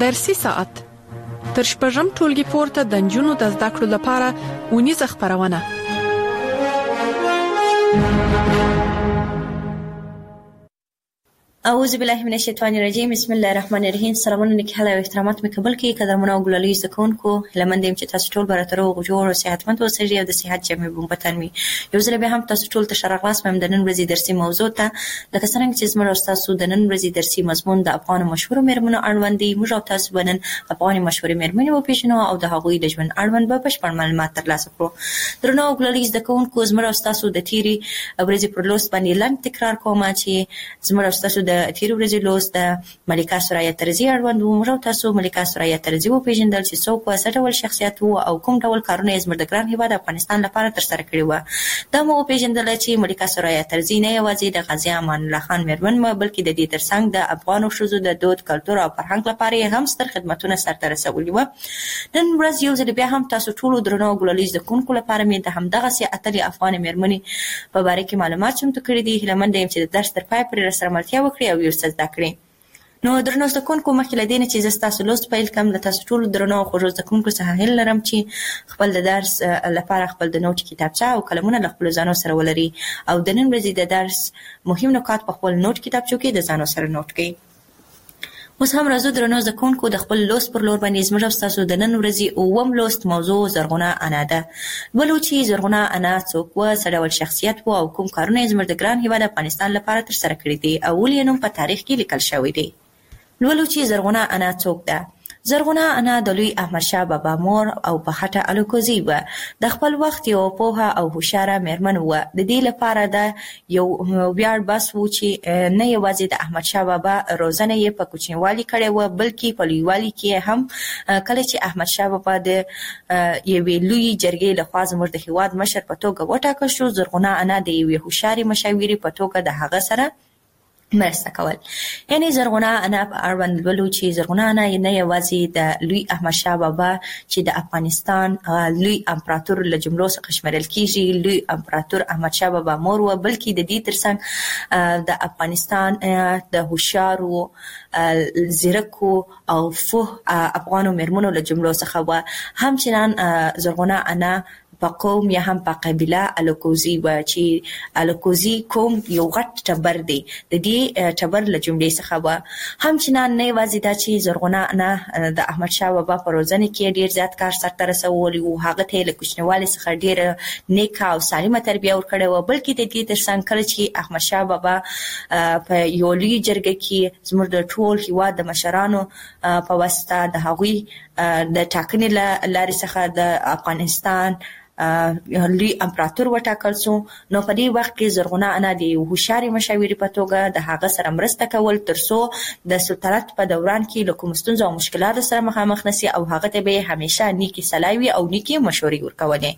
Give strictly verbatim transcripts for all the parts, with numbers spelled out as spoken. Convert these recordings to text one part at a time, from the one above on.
فارسي ساعت تر شپږم ټولګي پورته د نجونو د زده کړو لپاره ونیزه خپرونه. اعوذ بالله من الشیطان الرجیم. بسم الله الرحمن الرحیم. سلامونه نکهاله او احترامات مې قبول کړئ. قدرمنو او ګلالي زده کوونکو، هیله مند یم چې تاسو ټول به راته روغ جوړ او صحتمند اوسئ او د صحت جامې به مو په تن وي. یو ځل بیا هم تاسو ټول ته ښه راغلاست وایم د نن ورځې درسي موضوع ته. لکه څرنګه چې زموږ او ستاسو د نن ورځې درسي مضمون د افغانو مشهورو مېرمنو اړوند دی، موږ او تاسو به نن افغاني مشهورې مېرمنې وپېژنو او د هغوی د ژوند اړوند به بشپړ معلومات ترلاسه کړو. درنو او ګلالي زده کوونکو، زموږ او ستاسو د تېرې ورځې پر لوست باندې لنډ تکرار کوم چې زموږ او ستاسو د تېرې ورځې لوست د ملکه سرایه ترزي اړوند و. موږ او تاسو ملکه سرایه ترزي وپېژندل چې څوک و، څه ډول شخصیت و او کوم ډول کارونه یې زموږ د ګران هېواد افغانستان لپاره ترسره کړي وه. دا مو وپېژندله چې ملکه سرایه ترزي نه یوازې د غازي امان الله خان مېرمن وه، بلکې د دې ترڅنګ د افغانو ښځو د دود، کلتور او فرهنګ لپاره یې هم ستر خدمتونه سرته رسولي وه. نن ورځ یو ځل بیا هم تاسو ټولو درنو او ګلالي زده کوونکو لپاره مې د همدغسې اتلې افغانې مېرمنې په باره کې معلومات چمتو کړي دي. هیله منده یم چې د درس تر پای پورې راسره ملتیا وکړئ او یو څه زده کړئ. نو درنو زده کوونکو، مخکې له دې نه چې زه ستاسو لوست پیل کړم، له تاسو ټولو درنو او خوږو زده کوونکو څخه هیله لرم چې خپل د درس لپاره خپل د نوټ کتابچه او قلمونه له خپلو ځانو سره ولري او د نن ورځې د درس مهم نکات په خپل نوټ کتابچو کې د ځانو سره نوټ کړئ. اوس هم راځو درنو زده کوونکو، د خپل لوست پر لور باندې زموږ او ستاسو د نن ورځې اووم لوست موضوع زرغونه انا ده. ولو چې زرغونه انا څوک وه، څه ډول شخصیت و او کوم کارونه یې زموږ د ګران هېواد افغانستان لپاره ترسره کړي دي او ولې یې نوم په تاریخ کې لیکل شوی دی. لولو چې زرغونه انا څوک ده. زرغونه انا د لوی احمدشاه بابا مور او په خټه الوکوزي وه. د خپل وخت یو پوهه او هوښیاره مېرمن وه. د دې لپاره د یو ویاړ بس و چې نه یوازې د احمدشاه بابا روزنه یې په کوچنیوالي کړې وه، بلکې په لویوالي کې هم کله چې احمدشاه بابا د یوې لویې جرګې لخوا زموږ د هېواد مشر په توګه وټاکل شو، زرغونه انا د یوې هوښیارې مشاورې په توګه د هغه سره مرسته کول. یعنی زرغونه انا په اړوند لولو چې زرغونه انا نه یوازې د لوی احمدشاه بابا چې د افغانستان لوی امپراتور له جملو څخه شمیرل کیږي، لوی امپراتور احمدشاه بابا مور وه، بلکې د دې ترڅنګ د افغانستان د هوښیارو، زیرکو او فوه افغانو مېرمنو له جملو څخه وه. همچنان زرغونه انا په قوم یا هم په قبیله الوکوزي وه چې الوکوزي قوم یو غټ ټبر دی، د دې ټبر له جملې څخه وه. همچنان نه یوازې دا چې زرغونه انا د احمدشاه بابا په روزنه کې ډېر زیات کار سرته رسولی و، هغه ته یې له کوچنیوالي څخه ډېره نیکه او سالمه تربیه ورکړې وه، بلکې د دې ترڅنګ کله چې احمدشاه بابا په یو لوی جرګه کې زموږ د ټول هېواد د مشرانو په واسطه د هغوی د ټاکنې له لارې څخه د افغانستان لوی امپراتور وټاکل سو، نو په دې وخت کې زرغونه انا د یو هوښیارې مشاورې په توګه د هغه سره مرسته کول ترڅو د سلطنت په دوران کې له کومو ستونزو او مشکلاتو سره مخامخ نسي او هغه ته به یې همیشه نیکې صلاح وي او نیکې مشورې ورکولې.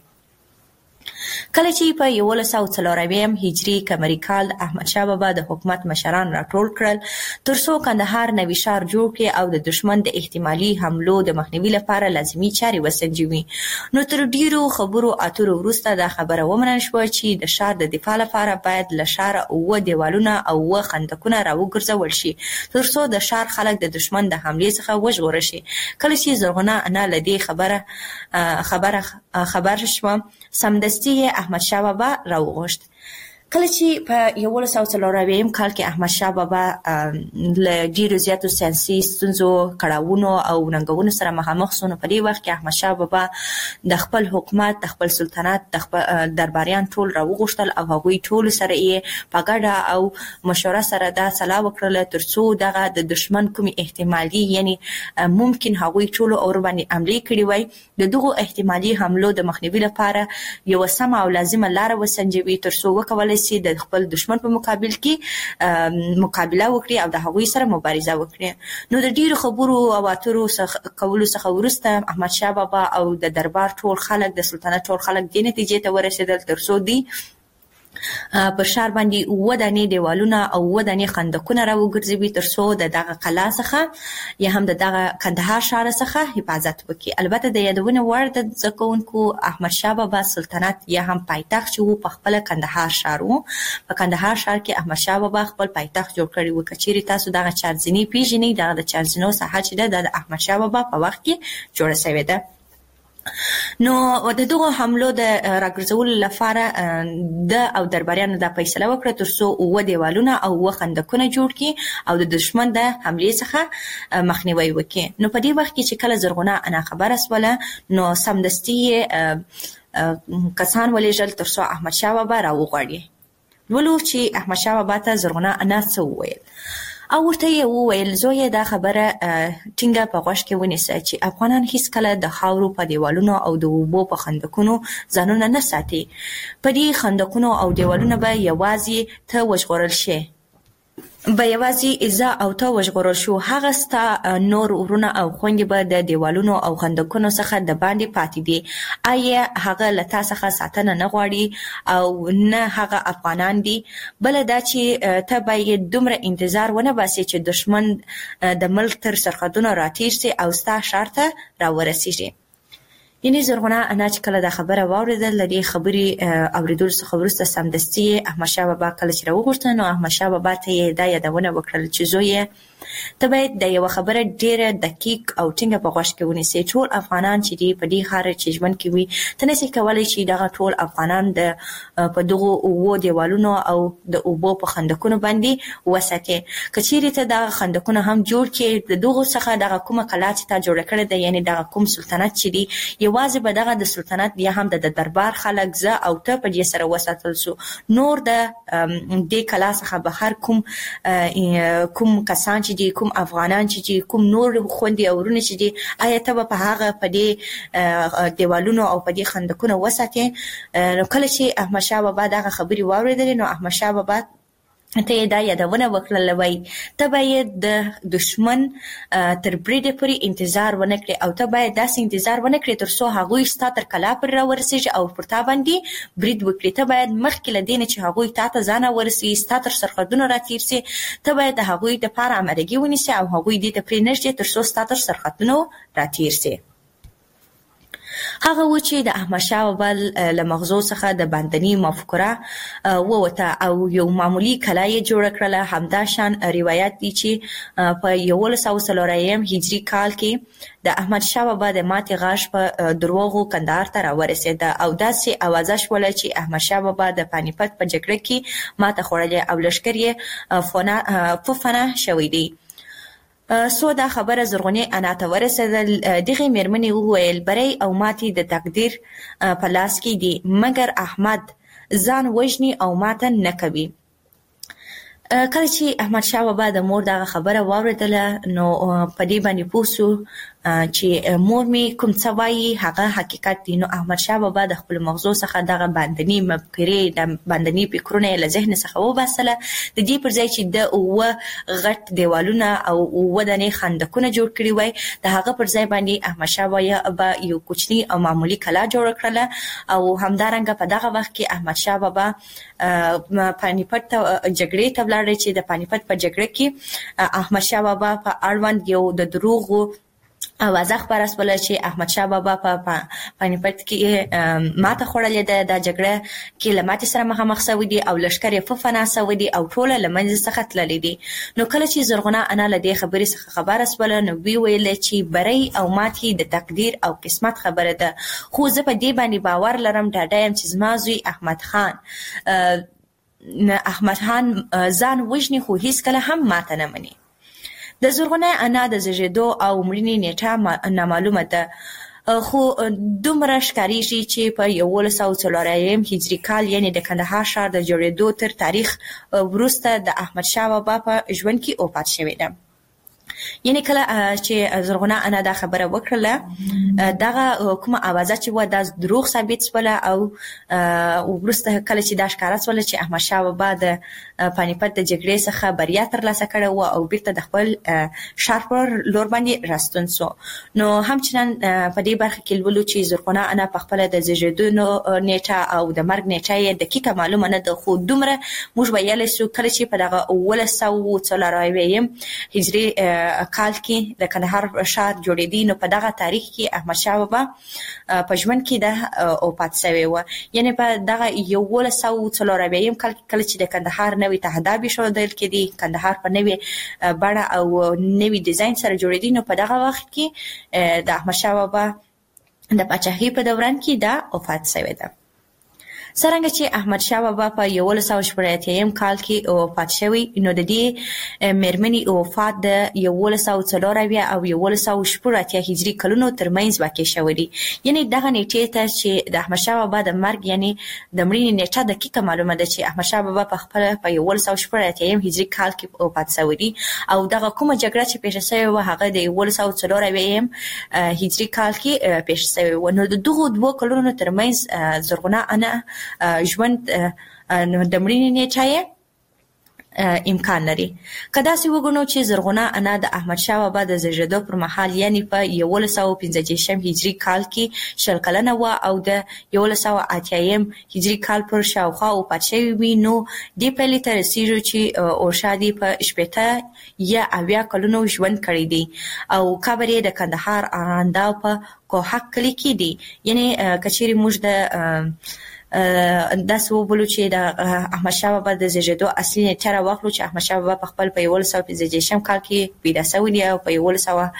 کله چې په یولس سوه څلورویم هجري قمري کال د احمدشاه بابا د حکومت مشران راټول کړل ترڅو کندهار نوي ښار جوړ کړي او د دشمن د احتمالي حملو د مخنیوي لپاره لازمي چارې وسنجوي. نو تر ډیرو خبرو اترو وروسته دا خبره ومنل شوه چې د ښار د دفاع لپاره باید له ښاره اووه دیوالونه او اووه خندقونه راوګرځول شي ترڅو د ښار خلک د دشمن د حملې څخه وژغورل شي. کله چې زرغونه انا له دې خبره خبره خبر شوه، سمدستي احمدشاه بابا راوغوښت. کله چې په یولس سوه څلورویم کال کې احمدشاه بابا له ډیرو زیاتو سیاسي ستونزو، کړاوونو او ننګونو سره مخامخ شو، نو په دې وخت کې احمدشاه بابا د خپل حکومت، د خپل سلطنت د خپل درباریان ټول راوغوښتل او هغوی ټول سره یې په ګډه او مشوره سره دا سلا وکړله ترڅو دغه د دشمن کومې احتمالي یعنی ممکن هغوی ټولو اور باندې حملې کړې وای، د دغو احتمالي حملو د مخنیوي لپاره یوه سمه او لازمه لاره وسنجوي ترڅو وکولی سي د خپل دشمن په مقابل کې مقابله وکړي او د هغوی سره مبارزه وکړي. نو د ډیرو خبرو او اترو کولو څخه وروسته احمدشاه بابا او د دربار ټول خلک، د سلطنت ټول خلک دې نتیجې ته ورسېدل ترڅو دوی پر شار باندې اوه دانې دیوالونه او اوه دانې خندقونه راوګرځوي تر څو د دغه قلا څخه یا هم د دغه کندهار ښار څخه حفاظت وکړي. البته د یادونې وړ د زده کوونکو احمدشاه بابا سلطنت یا هم پایتخت چې و په خپله کندهار ښار و. په کندهار ښار کې احمدشاه بابا خپل پایتخت جوړ کړی و. که چیرې تاسو دغه چارزیني پیژنئ، دغه د چارزینو ساحه چې ده د احمدشاه بابا په وخت کې جوړه شوې ده. نو د دغو حملو د راګرځولو لپاره د او درباریانو دا فیصله وکړه تر څو اوه دیوالونه او اوه خندقونه جوړ کړي او د دشمن د حملې څخه مخنیوی وکړي. نو په دې وخت کې چې کله زرغونه انا خبره سوله نو سمدستي کسان ولېږل تر څو احمدشاه بابا راوغواړي. ولو چې احمدشاه بابا ته زرغونه انا څه وویل او ورته یې وویل زویه دا خبره ټینګه په غوږ کې ونیسه چې افغانان هیڅکله د خاورو په دیوالونو او د اوبو په خندقونو ځانونه نه ساتي. په دې خندقونو او دیوالونو به یوازې ته وژغورل شي به یوازې ایزا او ته وژغورل شو. هغه ستا نور ورونه او خویندې به د دیوالونو او خندقونو څخه د باندې پاتې دي. آیا هغه له تا څخه ساتنه نه غواړي او نه هغه افغانان دي؟ بله دا چې ته باید دومره انتظار ونه باسې چې دشمن د ملک تر سرحدونو راتېر سي او ستا ښار ته راورسېږي. یعنې زرغونه انا چې کله دا خبره واورېدل له دې خبرې اورېدلو څخه وروسته سمدستي احمدشاه بابا کله چې راوغوښته نو احمدشاه بابا ته یې دا یادونه وکړل چې زویه ته باید د یوه خبره ډېره دقیق او ټینګه په غوږ کې ونیسې. ټول افغانان چې دي په دې ښار چې ژوند کوي ته نسې کولی چې دغه ټول افغانان د په دغو اوو دیوالونو او د اوبو په خندقونو باندې وساتې. که چیرې ته دغه خندقونه هم جوړ کړې د دغو څخه دغه کومه قلا چې تا جوړه کړې ده یعنې دغه کوم سلطنت چې دی یوازې به دغه د سلطنت یا هم د دربار خلک زه او ته په دې سره وساتل سو. نور د دې کلا څخه بهر کوم کوم کسان چې دي کوم افغانان چې دي کوم نور خویندې او ورونه چې دي آیا ته به په هغه په دې دیوالونو او په دې خندقونو وساتې؟ نو کله چې احمدشاه بابا دغه خبرې واورېدلې نو احمدشاه بابا ته یې دا یادونه وکړله وایي ته باید د دشمن تر بریده پورې انتظار ونه کړې او ته باید داسې انتظار ونه کړې تر څو هغوی ستا تر کلا پورې راورسېږي او پر تا باندې برید وکړي. ته باید مخکې له دې نه چې هغوی تا ته ځان ورسوي ستا تر سرحدونو راتېر سي ته باید د هغوی دپاره امادګي ونیسې او هغوی دې ته پرېنږدې تر څو ستا تر سرحدونو راتېر سي. هغه و چې د احمدشاه بابا له مغزو څخه د باندني مفکوره ووته او یو معمولي کلا یې جوړه کړله. همدا شان روایت دی چې په یولس سوه څلور اویایم هجري کال کې د احمدشاه بابا د ماتې غاښ په دروغو کندهار ته راورسېده او داسې اوازه شوله چې احمدشاه بابا د پانیپت په جګړه کې ماته خوړلې او لښکر یې ففنه شوی دی. سو دا خبره زرغونې انا ته ورسېدل. دغې مېرمنې وویل بری او ماتې د تقدیر په لاس کې دي مګر احمد ځان وژني او ماته نه کوي. کله چې احمدشاه بابا د مور دغه خبره واورېدله نو په دې باندې پوه سو چې مور مې کوم څه وایي هغه حقیقت دی. نو احمدشاه بابا د خپل مغزو څخه دغه باندني مفکورې د باندني فکرونه یې له ذهن څخه وباسله. د دې پر ځای چې د اوه غټ دیوالونه او اوه دانې خندقونه جوړ کړي وای د هغه پر ځای باندې احمدشاه بابا یو کوچني او معمولي کلا جوړه کړله او همدارنګه په دغه وخت کې احمدشاه بابا پانیپت ته جګړې ته ولاړ چې د پانیپت په جګړه کې احمدشاه بابا په اړوند یو د دروغو اوازه خپره سوله چې احمدشاه بابا په پانیپت کې ماته خوړلې ده. دا جګړه کې له ماتې سره مخامخ سوي دي او لښکر یې ففنا سوي دي او ټوله له منځه څخه تللي دي. نو کله چې زرغونه انا له دې خبرې څخه خبره سوله نو وی ویل چې بری او ماتې د تقدیر او قسمت خبره ده خو زه په دې باندې باور لرم ډاډه یم چې زما زوی احمد خان احمد خان ځان وژني خو هیڅکله هم ماته نه مني. د زرغونه انا د زیږېدو او مړینې نیټه نامعلومه ده خو دومره ښکارېږي چې په یولس سوه څلور اویایم هجري کال یعنې د کندهار ښار د جوړېدو تر تاریخ وروسته د احمدشاه بابا په ژوند کې وفات شوې ده. یعنی کله چې زرغونه انا دا خبره وکړه دغه کومه اوازه چې و د دروغ ثابت سوله او ورسته کله چې دا ښکارا سوله چې احمد شاه بابا د پانیپت د جګړې څخه بریا ترلاسه کړې و او بیرته د خپل ښار پر لور باندې راستون سو. نو همچنان په دې برخه کې ولولو چې زرغونه انا په خپل د زیږیدو نیټه او د مرګ نیټه یې دقیقه معلومه نه ده، خو دومره موږ ویلی سو کله چې په دغه اوولس سوه څلرویشتم هجري کال کې د کندهار ښار جوړېدی، نو په دغه تاریخ کې احمد شاه بابا په ژوند کې د وفات شوی و. یعنی په دغه یوولس سوه څلرویشتم کال کله چې د کندهار نوی تهداب ایښودل کېدی، کندهار په نوې بڼه او نوی ډیزاین سره جوړېدی، نو په دغه وخت کې د احمد شاه بابا د پاچاهۍ په دوران کې دا وفات شوی ده. څرنګه چې احمد شاه بابا په یوولس سوه شپږ اتیا کال کې وفات شوی، نو د دې مېرمنې وفات د یوولس سوه څلور اویا او یوولس سوه شپږ اتیا هجري کلونو ترمنځ واقع شوی دی. یعنی دغه نیټې ته چې د احمد شاه بابا د مرګ یعنی د مړینې نیټه دقیقه معلومه ده چې احمد شاه بابا په خپل په یوولس سوه شپږ اتیا هجري کال کې وفات شوی دی، او دغه کومه جګړه چې پیښه شوې و هغه د یوولس سوه څلور اویا هجري کال کې پیښه شوې و. نو د دغو دوه کلونو ترمنځ زرغونه انا ژوند د مړینې نیټه امکان لري. که داسې وګڼو چې زرغونه انا د احمد شاه بابا د زیږیدو پر مهال یعنی په یوولس سوه پنځه دېرشم هجري کال کې شل کلنه وه او د یوولس سوه اتیایم هجري کال پر شاوخوا وفات شوې وي، نو دې پایلې ته رسېږو چې اورشا دې په شپېته یا اویا کلونو ژوند کړی دی او قبر یې د کندهار ارغنداو په کوهک کلي کې دی. یعنی که چیرې موږ د داسې وبولو چې د احمد شاه بابا د زیږیدو اصلي نیټه راواخلو چې احمد شاه بابا په خپل په یوولس سوه پنځه دېرشم کال کې پیدا شوی دی او په یوولس سوه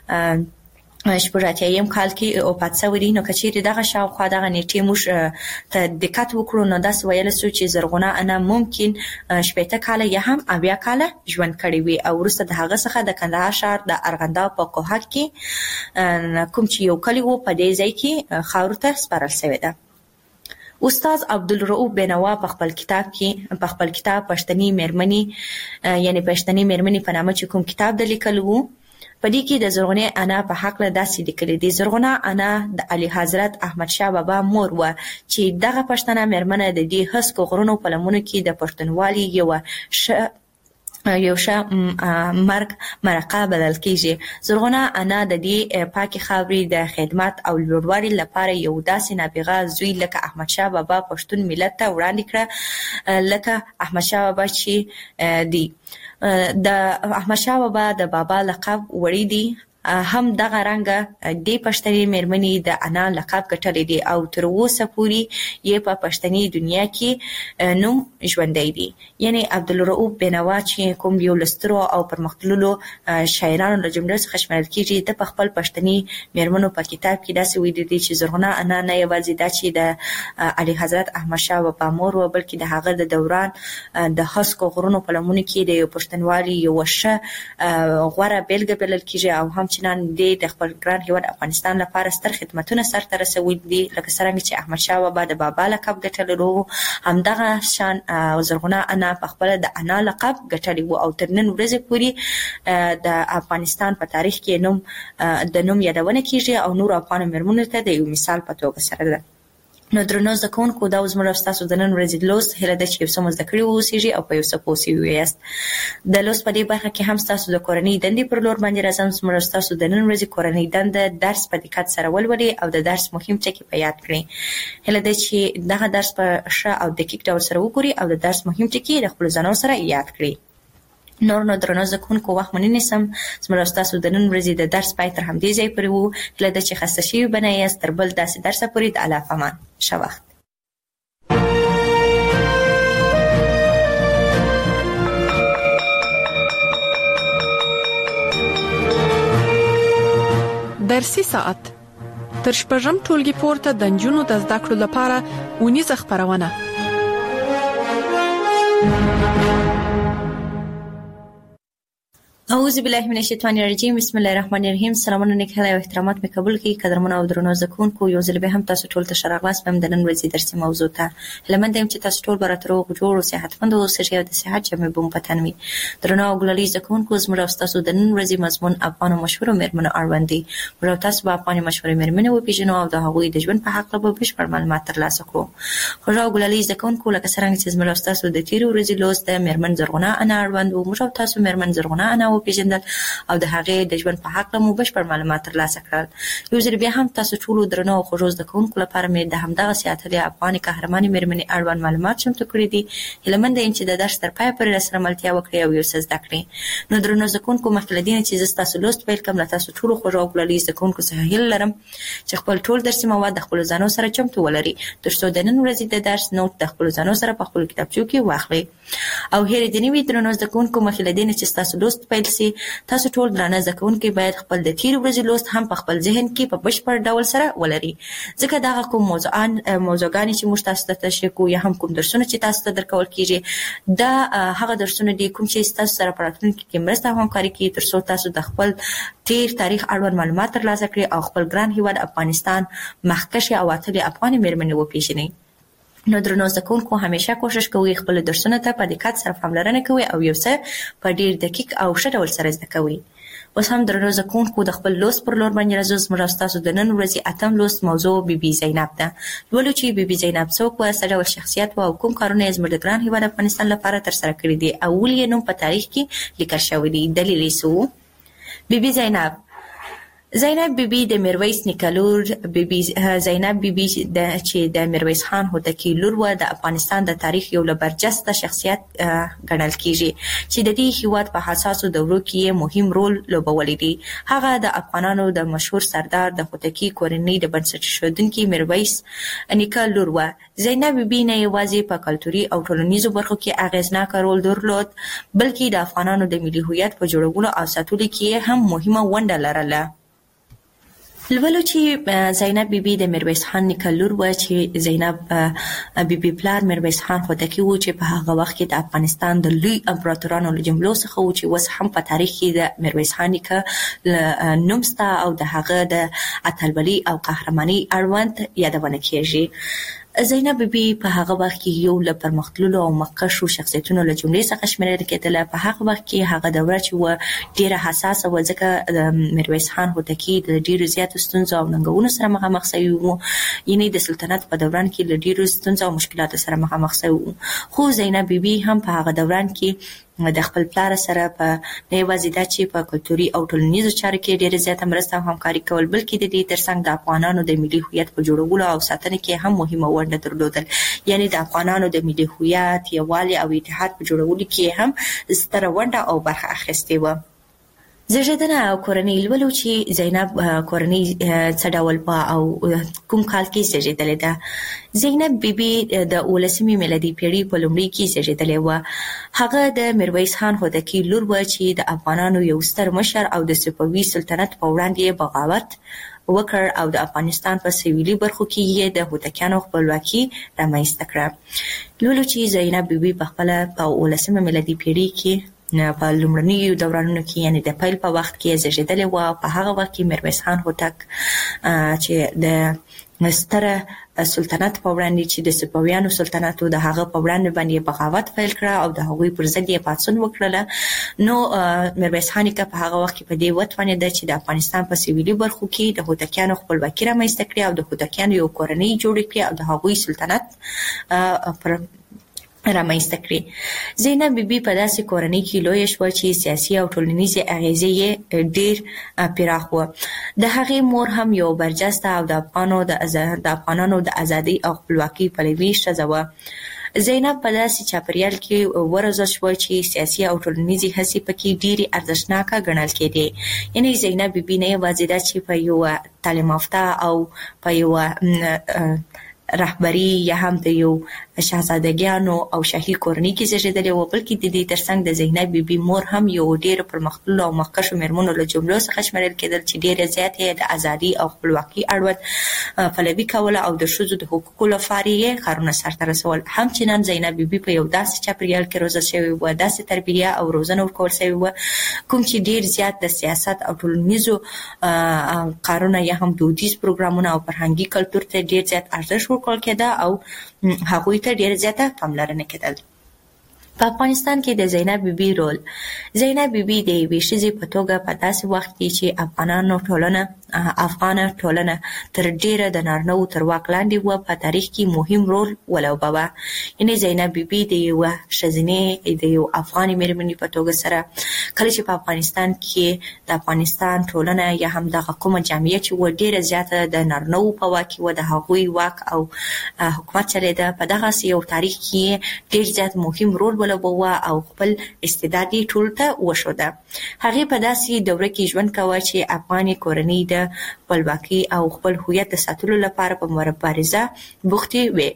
شپږ اتیایم کال کې وفات شوی دی، نو که چیرې دغه شاوخوا دغه نیټې موږ ته دقت وکړو نو داسې ویلی سو چې زرغونه انا ممکن شپېته کاله یا هم اویا کاله ژوند کړی وي او وروسته د هغه څخه د کندهار ښار د ارغنداو په کوهک کې کوم چې یو کلی و په دې ځای کې خاورو ته سپارل شوی ده. استاد عبدالرؤف بینوا په خپل کتاب کې په خپل کتاب پښتني مېرمنې یعنی پښتني مېرمنې په نامه چې کوم کتاب د لیکل وو، په دې کې د زرغونه انا په حق له داسې لیکلي دي: زرغونه انا د علي حضرت احمد شاه بابا مور و چې دغه پښتنه مېرمنه د دې هسکو غرونو په لمنو کې د پښتونوالي یوه ښه یو ښه مرګ مرقه بلل کېږي. زرغونه انا د دې پاکې خاورې د خدمت او لوړوالي لپاره یو داسې نابغه زوی لکه احمد شاه بابا پښتون ملت ته وړاندې کړه، لکه احمد شاه بابا چې دی. د احمد شاه بابا د بابا لقب وړی دی، هم دغه رنګه دې پښتني مېرمنې د انا لقب ګټلی دی او تر اوسه پورې یې په پښتني دنیا کې نوم ژوندی دی. یعنی عبدالرؤف بینوا چې کوم یو له سترو او پرمختللو شاعرانو له جملې څخه شمیرل کېږي، د په خپل پښتني مېرمنو په کتاب کې داسې ویلي دي چې زرغونه انا نه یوازې دا چې د علي حضرت احمد شاه بابا مور و، بلکې د هغه د دوران د هسکو غرونو په لمنو کې د یو پښتونوالي یوه ښه غوره بېلګه بلل کېږي او هم چنان دی د خپل ګران هیواد افغانستان لپاره ستر خدمتونه سرته رسولي دي، لکه څرنګه چې احمد شاه بابا د بابا لقب ګټلی و، همدغه شان زرغونه انا په خپله د انا لقب ګټلی و او تر نن ورځې پورې د افغانستان په تاریخ کې نوم د نوم یادونه کېږي او نور افغانو مېرمنو ته د یو مثال په توګه سره ده. نو درنو زده کوونکو، دا زموږ او ستاسو د نن ورځې لوست هیله ده چې یو څه مو زده کړي واوسیږي او په یو څه پوه سوي یاست. د لوست په دې برخه کې هم ستاسو د کورنۍ دندې پر لور باندې راځم. زموږ او ستاسو د نن ورځې کورنۍ دنده درس په دقت سره ولولئ او د درس مهم ټکي په یاد کړئ. هیله ده چې دغه درس په ښه او دقیق ډول سره وګورئ او د درس مهم ټکي د خپلو ځانونو سره یاد کړئ. نور نو درنو زده کوونکو، وخت مو نه نیسم. زموږ او ستاسو د نن ورځې د درس پای تر همدې ځای پورې و. هیله ده چې خسته شوي به نه یاست. تر بل داسې درسه پورې د الله په امان. ښه وخت. درسي ساعت تر شپږم ټولګي پورته د نجونو د زده کړو لپاره ونیزه خپرونه. اعوذ بالله من الشیطان الرجیم بسم الله الرحمن الرحیم. سلامونه نیک هیله او احترامات مې قبول کړئ. قدرمن او درنو زکونکو، یو ځل به هم تاسو ټول ته شراغلاس پم د نن ورځې درسي موضوع ته هلمند يم چې تاسو ټول برات روغ جوړ او صحتمند اوسئ او د صحت جمع بوم پتن وي. درنو او ګلالي زکونکو، زموږ تاسو د نن ورځې مضمون افغان مشهور مېرمنو اړوند دي. ورو تاسو په افغان مشهور مېرمنو او پیژنو او د هغوی د ژوند په حق له بشپړ معلومات ترلاسه کړو. خو او ګلالي زکونکو، لکه څنګه چې زموږ تاسو د تیر ورځې لوست د مېرمن زرغونه انا اړوند او موږ تاسو مېرمن زرغونه انا او پیژندل او د هغې د ژوند په حق مو بشپړ معلومات ترلاسه کړل. یو ځل بیا هم تاسو ټول درنو او خوږو زده کوونکو لپاره مې د همدغه سیاتلې افغاني قهرمانې مېرمنې اړوند معلومات چمتو کړي دي. هیله یم چې د درس تر پایه پورې راسره ملتیا وکړئ او یو څه زده کړئ. نو درنو زده کوونکو، مخکې له دې نه چې زه ستاسو لوست پیل کړم، له تاسو ټولو خوږو او ګلالي زده کوونکو څخه هیله لرم چې خپل ټول درسي مواد د خپلو ځانو سره چمتو ولرئ، تر څو د نن ورځې د درس نوټ د خپلو ځانو سره په خپلو کتابچو کې واخلئ. او هیله دې نه وي درنو زده کوونکو، مخکې له دې نه چې ستاسو لوست پیل سي، تاسو ټول درانه زده کوونکي باید خپل د تیر ورځې لوست هم په خپل ذهن کې په بشپړ ډول سره ولري، ځکه دغه کوم موضوعان موضوعګانې چې موږ تاسو ته تشریح کوو یا هم کوم درسونه چې تاسو ته درکول کیږي، دا هغه درسونه دي کوم چې تاسو سره په راتلونکي کې مرسته او همکاري کوي، تر څو تاسو د خپل تیر تاریخ اړوند معلومات ترلاسه کړئ او خپل ګران هیواد افغانستان مخکښې او اتلې افغاني مېرمنې وپېژنئ. نو درنو زده کوونکو، همیشه کوشش کوئ خپل درسونه ته په دقت سره پاملرنه کوئ او یو څه په ډیر دقیق او ښه ډول سره زده کوئ. اوس هم درنو زده کوونکو، د خپل لوست پر لور باندې راځو. زموږ ستاسو د نن ورځې اتم لوست موضوع بي بي زینب ده. لولو چې بي بي زینب څوک وه، څه ډول شخصیت وه او کوم کارونه یې زموږ د ګران هیواد افغانستان لپاره ترسره کړي دي او ولې یې نوم په تاریخ کې لیکل شوی دی. دلیل یې څه و؟ بي بي زینب زینب بیبي د میرویس نیکه لور، بیبي زینب بیبي چې د میرویس خان هوتکی لور وه، د افغانستان د تاریخ یو له برجسته شخصیت ګڼل کیږي چې د دې هیواد په حساسو دورو کې یې مهم رول لوبولی دی. هغه د افغانانو د مشهور سردار د هوتکی کورنۍ د بنسټ ایښودونکي میرویس نیکه لور وه. زینب بیبي نه یوازې په کلتوري او ټولنیزو برخو کې اغیزناکه رول درلود، بلکې د افغانانو د ملي هویت په جوړولو او ساتلو کې هم مهمه ونډه لرله. لولو چې زینب بیبي د میرویس خان نیکه لور وه، چې زینب بیبي پلار میرویس خان هوتکی و، چې په هغه وخت کې د افغانستان د لوی امپراتورانو له جملو څخه و، چې اوس هم په تاریخ کې د میرویس خان نیکه نوم شته او د هغه د اتلولۍ او قهرمانۍ اړوند یادونه کیږي. زینب بیبي په هغه وخت کې یو له پرمختللو او مخکښو شخصیتونو له جملې څخه شمیرل کېدله. په هغه وخت کې هغه دوره چې وه ډېره حساسه وه، ځکه د میرویس خان هوتکي د ډېرو زیاتو ستونزو او ننګونو سره مخامخ شوي وو، یعنې د سلطنت په دوران کې له ډېرو ستونزو او مشکلاتو سره مخامخ شوي وو. خو زینب بیبي هم په هغه دوران کې د خپل پلار سره په نه یوازې دا چې په کلتوري او ټولنیزو چارو کې ډېره زیاته مرسته او همکاري کول، بلکې د دې ترڅنګ د افغانانو د ملي هویت په جوړولو او ساتنه کې هم مهمه ونډه درلودل، یعنې د افغانانو د ملي هویت، یووالي او اتحاد په جوړولو کې هم ستره ونډه او برخه اخیستې وه. زیږیدنه او کورنۍ. لولو چې زینب کورنۍ څه ډول وه او کوم کال کې زیږېدلې ده. زینب بیبي د اوولسمې میلادي پیړۍ په لومړي کې زیږېدلې وه. هغه د میرویس خان هوتکی لور وه چې د افغانانو یو ستر مشر او د صفوي سلطنت په وړاندې بغاوت وکړ او د افغانستان په سویلي برخو کې یې د هوتکیانو خپلواکي رامنځته کړه. لولو چې زینب بیبي په خپله په اوولسمه میلادي پیړۍ کې په لومړنیو دورانونو کې، یعنې د پیل په وخت کې زیږېدلې وه. په هغه وخت کې میرویس خان هوتک چې د ستره سلطنت په وړاندې چې د صفویانو سلطنت و، د هغه په وړاندې باندې بغاوت پیل کړه او د هغوی پر ضد یې پاڅون وکړله. نو میرویس خان نیکه په هغه وخت کې په دې وتوانېده چې د افغانستان په سویلي برخو کې د هوتکیانو خپلواکي رامنځته کړي او د هوتکیانو یو کورنۍ جوړه کړي او د هغوی سلطنت پر رامنځته کړي. زینب بیبي په داسې کورنۍ کې لویه شوه چې سیاسي او ټولنیزې اغیزې یې ډېر پراخ وه. د هغې مور هم یو برجسته او د افغانو د افغانانو د ازادۍ او خپلواکۍ پلوي ښځه وه. زینب په داسې چاپریال کې وروزل شوه چې سیاسي او ټولنیزې هڅې پکې ډېرې ارزښتناکه ګڼل کېدې. یعنې زینب بیبي نه یوازې دا چې په یوه تعلیم یافته او په یوه رهبری یا هم د یو شاهزادګانو او شاهي کورنۍ کې زیږېدلې و، بلکې د دې ترڅنګ د زینب بیبي مور هم یو ډېر پرمختللو او مخکښو مېرمنو له جملو څخه شمېرل کېدل چې ډېره زیاتې د ازادي او خپلواکۍ اړوند پلوي کوله او د ښځو د حقوقو لپاره یې کارونه سرته رسول. همچنان زینب بیبي په یو داسې چاپریال کې روزل شوې وه، داسې تربیه او روزنه ورکول شوې وه کوم چې ډېر زیات د سیاست او ټولنیزو کارونه یا هم دودیز پروګرامونه او فرهنګي کلتور ته ډېر زیات ارزښت ورکول کېده او هغوی ته ډېر زیاته پاملرنه کېدل. په افغانستان کې د زینب بیبي رول. زینب بیبي د یوې ښځې په توګه په داسې وخت کې چې افغانانو ټولنه افغانه ټولنه تر ډېره د نارینه‌وو تر واک لاندې وه په تاریخ کې مهم رول ولوباوه. یعنې زینب بیبي د یوه ښځینې د یو افغانې مېرمنې په توګه سره کله چې په افغانستان کې د افغانستان ټولنه یا هم دغه کومه جامعه چې وه ډېره زیاته د نارینه‌وو په واک کې وه، د هغوی واک او حکومت چلېده، په دغسې یو تاریخ کې ډېر زیات مهم رول ولوباوه او خپل استعداد یې ټولو ته وښوده. هغې په داسې دوره کې ژوند کوه چې افغانې کورنۍ د خپلواکۍ او خپل هویت د ساتلو لپاره په مبارزه بوختې وې.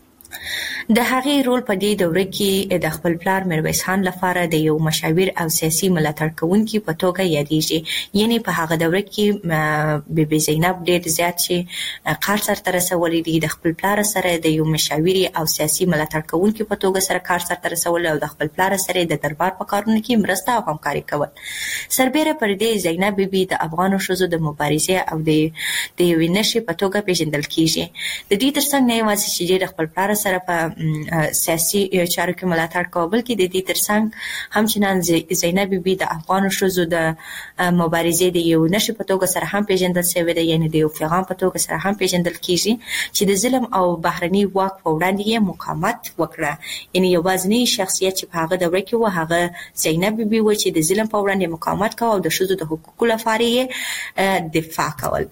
د هغې رول په دې دوره کې د خپل پلار میرویس خان لپاره د یو مشاور او سیاسي ملاتړ کوونکي په توګه یادېږي. یعنې په هغه دوره کې بی بي زینب ډېر زیات چې کار سرته رسولی دی، د خپل پلار سره د یو مشاور او سیاسي ملاتړ کوونکي په توګه سره کار سرته رسول او د خپل پلار سره د دربار په کارونو کې مرسته او همکاري کول. سربیره پر دې زینب بیبي د افغانو ښځو د مبارزې او د د یوې نښې په توګه پیژندل کېږي. د دې ترڅنګ نه یوازې چې ډېر خپل پلار سره په سیاسي چارو کې ملاتړ کوه، بلکې د دې ترڅنګ همچنان زینب بیبي د افغانو ښځو د مبارزې د یو نښې په توګه سره هم پیژندل شوې ده، یعنې د یو پیغام په توګه سره هم پیژندل کېږي چې د ظلم او بهرني واک په وړاندې یې مقاومت وکړه. یعنې یوازینی شخصیت چې په هغه دوره کې و هغه زینب بیبي و چې د ظلم په وړاندې مقاومت کوه او د ښځو د حقوقو لپاره یې دفاع کول.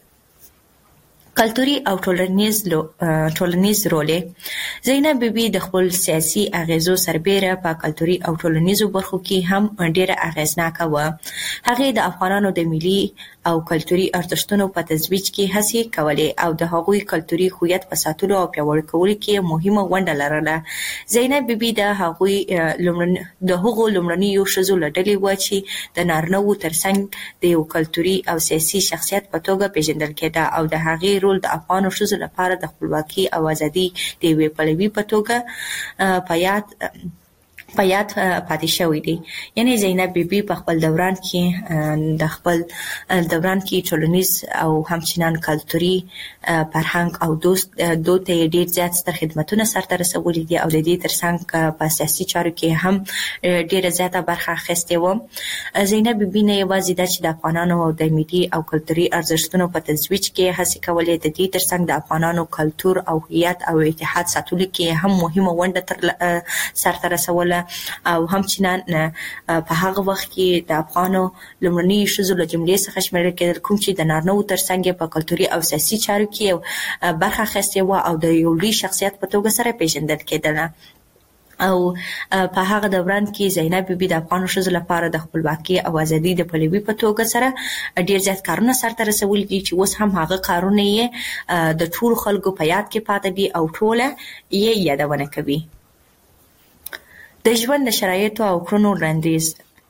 کلتوري او ټولنیز ټولنیز رول. زینب بیبي د خپل سیاسي اغیزو سربیره په کلتوري او ټولنیزو برخو کې هم ډېره اغیزناکه وه. هغې د افغانانو د ملي او کلتوري ارزښتونو په ترویج کې هڅې کولې او د هغوی کلتوري هویت په ساتلو او پیاوړي کولو کې مهمه ونډه لرله. زینب بیبي د هغوی د هغو لومړنیو ښځو له ډلې وه چې د نارینه‌وو ترڅنګ د یو کلتوري او سیاسي شخصیت په توګه پیژندل کېده او د هغې رول د افغانو ښځو لپاره د خپلواکۍ او ازادۍ د یوې پلوي په توګه په یاد په یاد پاتې شوی دی. یعنې زینب بیبي په خپل دوران کې د خپل دوران کې ټولنیز او همچنان کلتوري فرهنګ او دوست دود ته ډېر زیات ستر خدمتونه سرته رسولي دي او د دې ترڅنګ په سیاسي چارو کې هم ډېره زیاته برخه اخیستې وه. زینب بیبي نه یوازې دا چې د افغانانو او د ملي او کلتوري ارزښتونو په ترویج کې هڅې کولې، د دې ترڅنګ د افغانانو کلتور او هویت او اتحاد ساتلو کې هم مهمه ونډه سرته رسوله او همچنان په هغه وخت کې د افغانو لومړنیو ښځو له جملې څخه شمېرل کېدل کوم چې د نارینه‌وو ترڅنګ په کلتوري او سیاسي چارو کې برخه اخیستې وه او د یو لوی شخصیت په توګه سره پیژندل کېدله. او په هغه دوران کې زینب بیبي د افغانو ښځو لپاره د خپلواکۍ او ازادۍ د پلوي په توګه سره ډېر زیات کارونه سرته رسولي دي چې اوس هم هغه کارونه یې د ټولو خلکو په یاد کې پاتې دي او ټوله یې یادونه کوي. د ژوند د شرایطو او کړنو وړاندیز.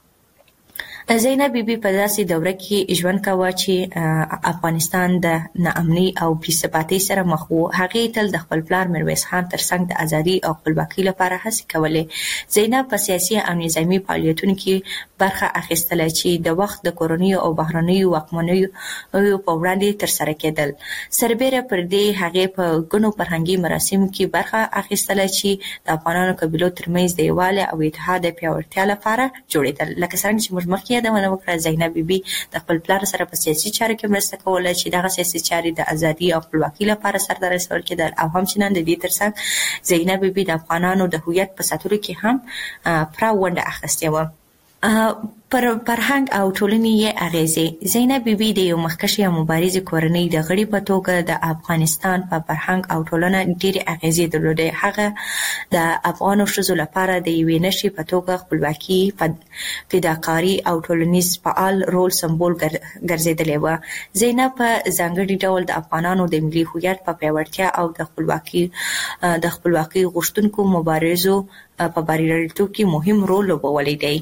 زینب بیبي په داسې دوره کې ژوند کاوه چې افغانستان د ناامنۍ او بې ثباتۍ سره مخ و. هغې تل د خپل پلار میرویس خان ترڅنګ د ازادۍ او خپلواکۍ لپاره هڅې کولې. زینب په سیاسي او نظامي فعالیتونو کې برخه اخیستله چې د وخت د کورنیو او بهرنیو واکمنیو په وړاندې ترسره کېدل. سربیره پر دې هغې په ګڼو فرهنګي مراسمو کې برخه اخیستله چې د افغانانو قبیلو ترمنځ د یووالي او اتحاد د پیاوړتیا لپاره جوړېدل. لکه څرنګه چې موږ مخکې یادونه وکړه، زینب بیبي د خپل پلار سره په سیاسي چارو کې مرسته کوله چې دغه سیاسي چارې د ازادۍ او خپلواکۍ لپاره سرته رسول کېدل او همچنان د دې ترڅنګ زینب بیبي د افغانانو د هویت په ساتلو کې هم پوره ونډه اخیستې وه. پر فرهنګ او ټولنې یې اغیزې. زینب بیبي د یو مخکښې او مبارزې کورنۍ د غړي په توګه د افغانستان په فرهنګ او ټولنه ډېرې اغیزې درلودې. هغه د افغانو ښځو لپاره د یوې نښې په توګه خپلواکي، فداکاري او ټولنیز فعال رول سمبول ګرځېدلې وه. زینب په ځانګړي ډول د افغانانو د ملي هویت په پیاوړتیا او د خپلواکي د خپلواکي غوښتونکو مبارزو په بریالیتوب کې مهم رول لوبولی دی.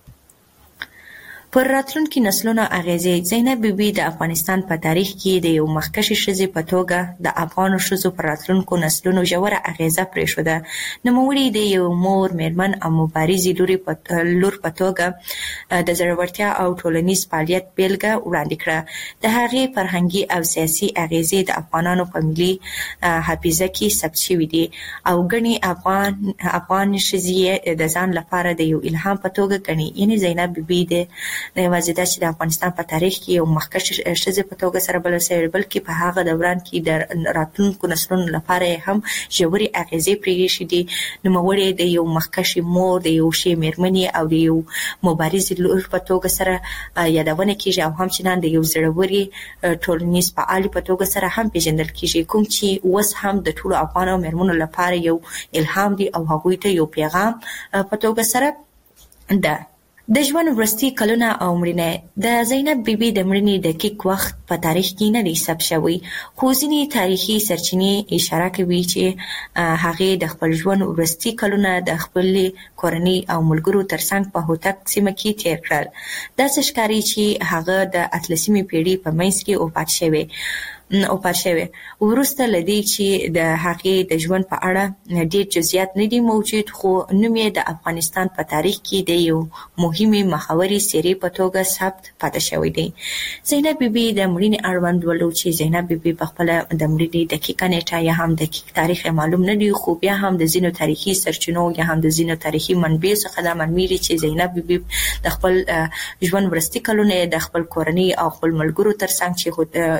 پر راتلونکي نسلونو اغیزې. زینب بیبي د افغانستان په تاریخ کې د یو مخکښې ښځې په توګه د افغانو ښځو پر راتلونکو نسلونو ژوره اغیزه پرېښوده. نوموړې د یو مور، مېرمن او مبارزې لور په توګه د زړورتیا او ټولنیز فعالیت بیلګه وړاندې کړه. د هغې فرهنګي او سیاسي اغیزې د افغانانو په ملي حافظه کې ثبت شوي دي او ګڼې افغان افغان ښځې د ځان لپاره د یو الهام په توګه ګڼي. یعنې زینب بیبي د نه یوازې دا چې د افغانستان په تاریخ کې یو مخکښې ښځې په توګه سره بلل شوې، بلکې په هغه دوران کې د راتلونکو نسلونو لپاره یې هم ژورې اغیزې پرېښې دي. نوموړې د یو مخکښې مور، د یو ښې مېرمنې او د یو مبارزې لور په توګه سره یادونه کېږي او همچنان د یو زړورې ټولنیز فعالې په توګه سره هم پېژندل کېږي، کوم چې اوس هم د ټولو افغانو مېرمنو لپاره یو الهام دی او هغوی ته یو پیغام په توګه سره ده. د ژوند وروستي کلونه او مړینه. د زینب بیبي د مړینې دقیق وخت په تاریخ کې نه دی ثبت شوی، خو ځینې تاریخي سرچینې اشاره کوي چې هغې د خپل ژوند وروستي کلونه د خپلې کورنۍ او ملګرو ترڅنګ په هوتک سیمه کې تیر کړل. داسې ښکاري چې هغه د اتلسمې پیړۍ په منځ کې وفات شوی وفات شوی. وروسته له دې چې د هغې د ژوند په اړه ډېر جزئیات نه دي موجود، خو نوم یې د افغانستان په تاریخ کې د یو مهمې مخورې څېرې په توګه ثبت پاتې شوی دی. زینب بیبي د مړینې اړوند ولو چې زینب بیبي په خپله د مړینې دقیقه نیټه یا هم دقیق تاریخ معلوم نه دی، خو بیا هم د ځینو تاریخي سرچینو یا هم د ځینو تاریخي منبعو څخه دا معلومیږي چې زینب بیبي د خپل ژوند وروستي کلونه د خپل کورنۍ او خپل ملګرو ترڅنګ چې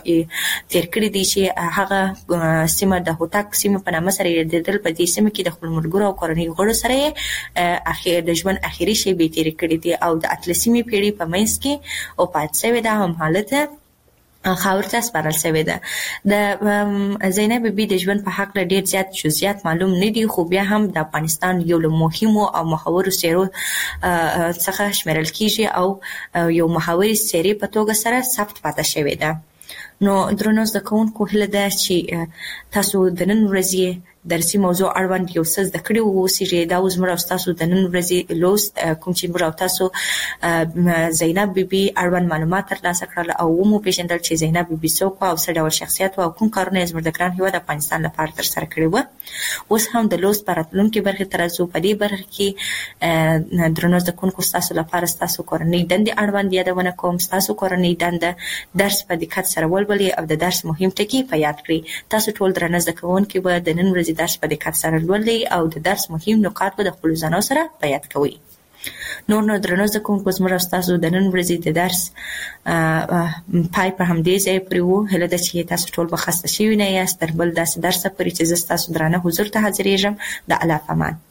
تیر کړي دي، چې هغه سیمه د هوتک سیمه په نامه سره یادېدل. په دې سیمه کې د خپل ملګرو او کورنۍ غړو سره یې د ژوند اخري شېبې تېرې کړي دي او د اتلسمې پیړۍ په منځ کې وفات شوې ده. هم حالت خاور ته سپارل شوې ده. د زینب بیبي د ژوند په هکله ډېر زیات جزئیات معلوم نه دي، خو بیا هم د افغانستان یو له مهمو او محورو څېرو څخه شمیرل کېږي او یو محوري څېرې په توګه سره ثبت پاتې شوې ده. نو درنو زده کوونکو، هیله ده چې تاسو د نن ورځې درسي موضوع اړوند یو څه زده کړي واوسئ. دا اوس موږ او تاسو د نن ورځې لوست کوم چې موږ او تاسو زینب بیبي اړوند معلومات ترلاسه کړل او ومو پېژندل چې زینب بیبي څوک وه او څه ډول شخصیت وه او کوم کارونه یې زموږ د ګران هېواد افغانستان لپاره ترسره کړي وه. اوس هم د لوست په راتلونکې برخې ته راځو. په دې برخه کې درنو زده کوونکو، ستاسو لپاره ستاسو کورنۍ دندې اړوند یادونه کوم. ستاسو کورنۍ دنده درس په دقت سره ولولئ او د درس مهم ټکي په یاد کړئ. تاسو ټول درنه زده کوونکي به د نن ورځې درس په دقت سره لولئ او د درس مهم نقاط به د خپلو ځانو سره په یاد کوئ. نور نو درنو زده کوونکو، زموږ او ستاسو د نن ورځې د درس پای په همدې ځای پورې و. هیله ده چې تاسو ټول به خسته شوي نه یاست. تر بل داسې درسه پورې چې زه ستاسو درانه حضور ته حاضرېږم، د الله په امان.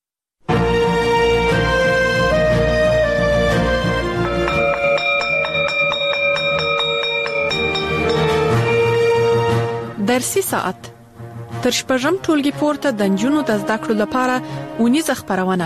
درسي ساعت تر شپږم ټولګي پورته د نجونو د زده کړو لپاره اونیزه خپرونه.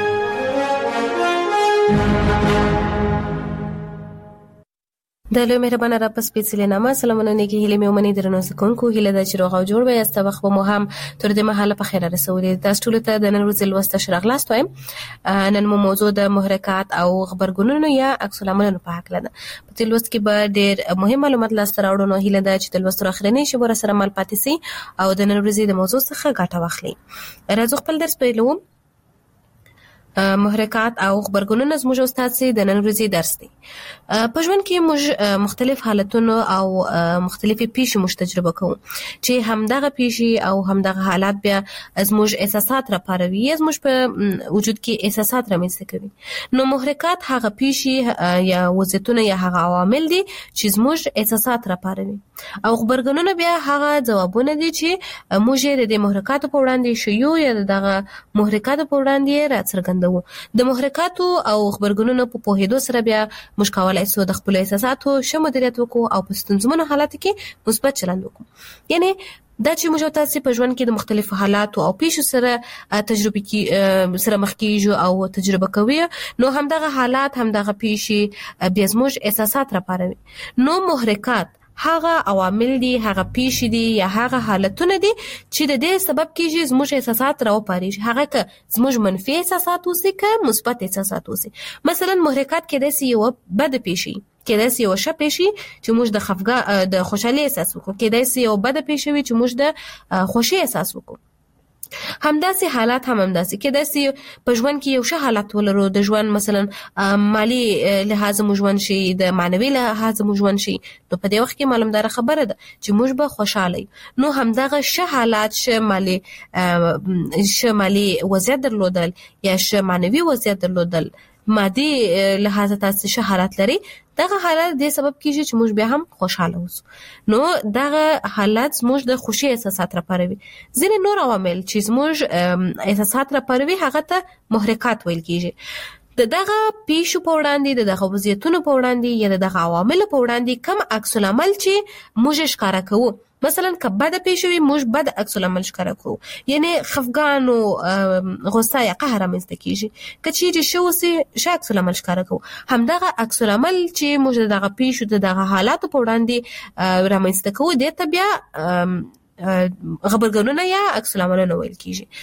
د لوی مهربانه رب په سپېڅلې نامه سلامونه نیکې هیلې مې ومنئ. درنو زده کوونکو، هیله ده چې روغ او جوړ به یاست. وخت به مو هم تر دې مهاله په خیره رسولي. تاسو ټولو ته د نن ورځې لوست ښه راغلاست وایم. نن مو موضوع د محرکات او غبرګونونو یا عکس العملونو په هکله ده. په دې لوست کې به ډېر مهم معلومات لاسته راوړو. نو هیله ده چې د لوست تر اخرنۍ شېبو راسره مل پاتې سئ او د نن ورځې د موضوع څخه ګټه واخلئ. راځو خپل درس پیلوو. محرکات او غبرګونونه زموږ استاد سي د نن ورځې درس دی. په ژوند کې موږ مختلف حالتونه او مختلفې پیښې موږ تجربه کوو چې همدغه پیښې او همدغه حالات بیا زموږ احساسات راپاروي یا زموږ په وجود کې احساسات رامنځته کوي. نو محرکات هغه پیښې یا وضعیتونه یا هغه عوامل دي چې زموږ احساسات راپاروي او غبرګونونه بیا هغه ځوابونه دي چې موږ یې د محرکاتو په وړاندې شیو یا دغه محرکاتو په وړاندې راڅرګندوو. چلندو. د محرکاتو او خبرګونونو په پوهېدو سره بیا موږ کولای شو د خپل احساساتو ښه مدیریت وکړو او په ستونزمنو حالاتو کې مثبت چلند وکړو. یعنی دا چې موږ تاسو په ژوند کې د مختلفو حالاتو او پیښو سره تجربه کې سره مخ کیږو او تجربه کوي، نو همدغه حالات همدغه پیښې بیا زموږ احساسات راپاروي. نو محرکات هغه عوامل دي، هغه پیښې دي یا هغه حالتونه دي چې د دې سبب کیږي زموږ احساسات راوپاریږي. هغه که زموږ منفي احساسات اوسي که مثبت احساسات اوسي. مثلا محرکات کې د یو بد پیښې کې د یو ښه پیښې چې موږ د خفګان د خوشحالي احساس وکړو، کې د یو بد پیښې چې موږ د خوشي احساس وکړو. همداسې حالات هم همداسې کې د په ژوند کې یو ښه حالت ولرو، د ژوند مثلا مالی لحاظ مو ژوند شي، د معنوي لحاظ مو ژوند شي، نو په دې وخت کې معلومدار خبره ده چې موږ به خوشاله یو. نو همدغه ښه حالات، ښه مالی ښه مالی وضعیت درلودل یا ښه معنوي وضعیت درلودل، مادي لحاظ تاسو ښه حالت لري، دغه حالت د سبب کیږي چې موږ بیا هم خوشاله اوسو. نو دغه حالت زموږ د خوشي احساسات راپاروي. ځینې نور عوامل چې زموږ احساسات راپاروي هغه ته محرکات ویل کیږي. د دغه پیښو په وړاندې، د دغه وضعیتونو په وړاندې یا د دغه عواملو په وړاندې کوم عکس العمل چې موږ ښکارا کوو، مثلا که بد پیښوي موږ بد عکس العمل ښکارا کوو، یعنی خفګان او غصه یا قهر رامنځته کیږي. که چیرې ښه اوسي ښه عکس العمل ښکارا کوو. همدغه عکس العمل چې موږ دغه پیښو د دغه حالاتو په وړاندې رامنځته کوو دې ته بیا غبرګونونه یا عکس العملونه ویل کیږي.